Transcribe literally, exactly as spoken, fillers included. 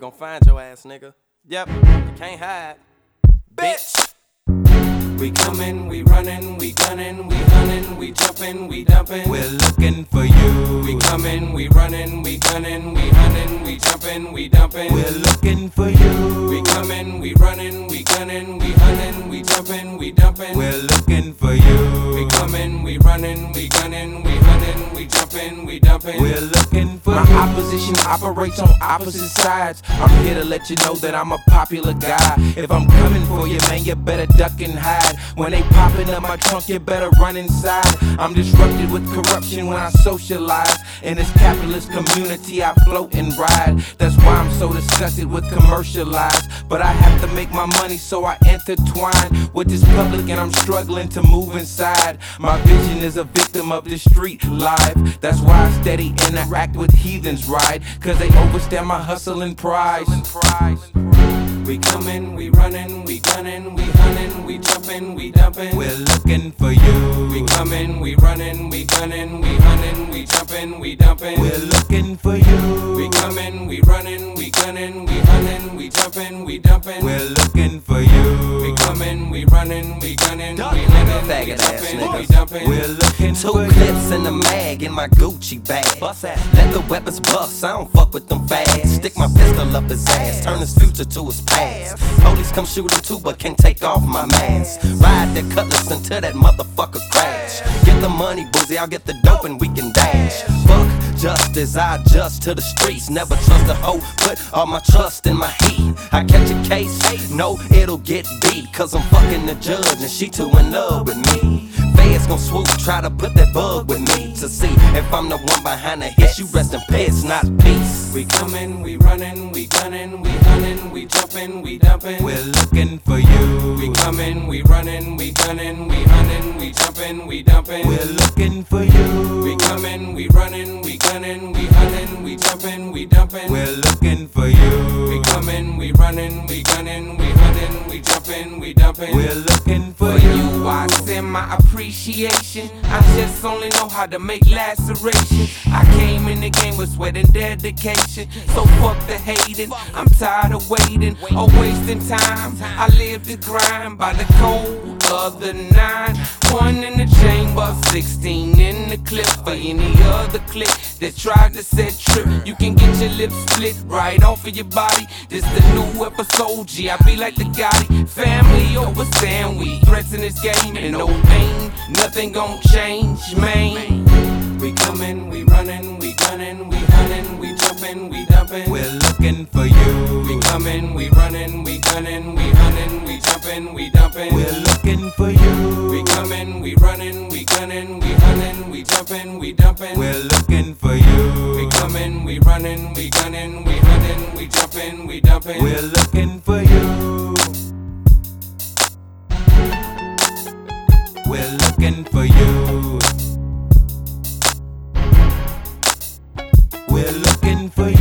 gon' find your ass, nigga. Yep, you can't hide, bitch. We comin', we runnin', we gunnin', we hunnin', we jumpin', we dumpin'. We're looking for you. We comin', we runnin', we gunnin', we hunnin', we jumpin', we dumpin'. We're looking for you. We comin', we runnin', we gunnin', we hunnin', we jumpin', we dumpin'. We're looking for you. We comin', we runnin', we gunnin', we hunnin', we jumpin', we dumpin'. We're looking for My you. opposition operates on opposite sides. I'm here to let you know that I'm a popular guy. If I'm coming for you, man, you better duck and hide. When they popping up my trunk, you better run inside. I'm disrupted with corruption when I socialize. In this capitalist community, I float and ride. That's why I'm so disgusted with commercialized. But I have to make my money, so I intertwine with this public, and I'm struggling to move inside. My vision is a victim of the street life. That's why I steady interact with heathens, right? Cause they overstand my hustle and prize. We comin', we runnin', we gunnin', we hunnin', we jumpin', we dumpin'. We're looking for you. We comin', we runnin', we gunnin', we hunnin', we jumpin', we dumpin'. We're looking for you. We comin', we runnin', we gunnin', we hunnin', we jumpin', we dumpin'. We're looking for you. We comin', we runnin', we gunnin', we hunnin', we Faggot ass jumpin', we niggas. dumpin'. We're looking Two for clips you. and a mag in my Gucci bag. Let the weapons bust, I don't fuck with them fags. Stick my pistol up his ass, turn his future to his past. Police come shoot him too, but can't take off my mask. Ride that cutlass until that motherfucker crash. Get the money, boozy, I'll get the dope and we can dash. Fuck justice, I adjust to the streets. Never trust a hoe, put all my trust in my heat. I catch a case, no, it'll get beat. Cause I'm fucking the judge and she too in love with me. Feds gon' swoop, try to put that bug with me to see if I'm the one behind the hits. You rest in peace, not peace. We comin', we runnin', we gunnin', we hunnin', we jumpin', we dumpin'. We're looking for you. We comin', we runnin', we gunnin', we hunnin', we jumpin', we dumpin'. We're looking for you. We comin', we runnin', we gunnin', we hunnin', we jumpin', we dumpin'. We're looking for you. We comin', we runnin', we gunnin', we hunnin', we jumpin', we dumpin'. We're looking for For you. you, I send my appreciation. I just only know how to make laceration. I came in the game with sweat and dedication. So fuck the hating, I'm tired of waiting or wasting time. I live the grind by the code of the nine. One in the chamber, sixteen in the clip. For any other clip that tried to set trip, you can get your lips split right off of your body. This the new episode, G, I be like the Gotti. Family over sandwich, threats in this game and no pain. Nothing gon' change, man. We comin', we runnin', we gunnin', we hunnin', we jumpin', we dumpin'. We're looking for you. We comin', we runnin', we gunnin', we hunnin', we jumpin', we dumpin'. We're looking for you. We comin', we runnin', we gunnin', we hunnin', we jumpin', we dumpin'. We're looking for you. We comin', we runnin', we gunnin', we hunnin', we jumpin', we dumpin'. We're looking for you. We're looking for you. We're looking for you.